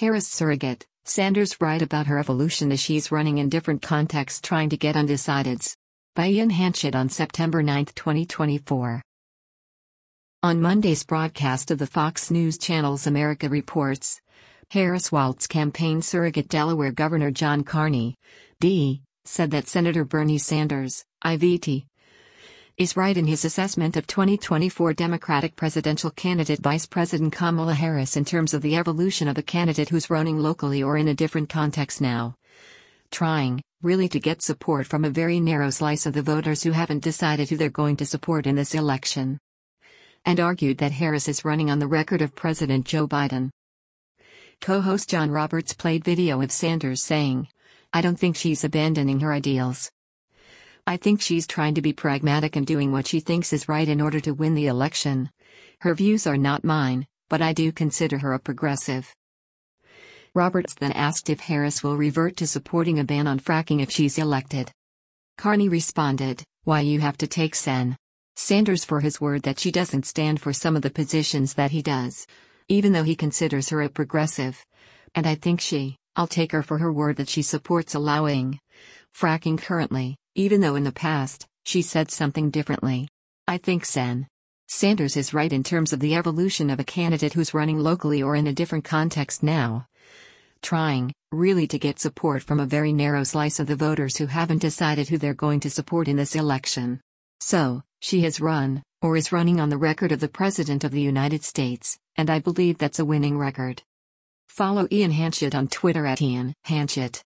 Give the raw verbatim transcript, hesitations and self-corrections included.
Harris surrogate, Sanders right about her evolution as she's running in different contexts trying to get undecideds. By Ian Hanchett on September ninth twenty twenty-four. On Monday's broadcast of the Fox News Channel's America Reports, Harris Walt's campaign surrogate Delaware Governor John Carney, D, said that Senator Bernie Sanders, I V T, is right in his assessment of twenty twenty-four Democratic presidential candidate Vice President Kamala Harris in terms of the evolution of a candidate who's running locally or in a different context now, trying, really to get support from a very narrow slice of the voters who haven't decided who they're going to support in this election. And argued that Harris is running on the record of President Joe Biden. Co-host John Roberts played video of Sanders saying, "I don't think she's abandoning her ideals. I think she's trying to be pragmatic and doing what she thinks is right in order to win the election. Her views are not mine, but I do consider her a progressive." Roberts then asked if Harris will revert to supporting a ban on fracking if she's elected. Carney responded, "Why you have to take Sen. Sanders for his word that she doesn't stand for some of the positions that he does, even though he considers her a progressive. And I think she, I'll take her for her word that she supports allowing fracking currently, even though in the past, she said something differently. I think Sen. Sanders is right in terms of the evolution of a candidate who's running locally or in a different context now, trying, really to get support from a very narrow slice of the voters who haven't decided who they're going to support in this election. So, she has run, or is running on the record of the President of the United States, and I believe that's a winning record." Follow Ian Hanchett on Twitter at Ian Hanchett.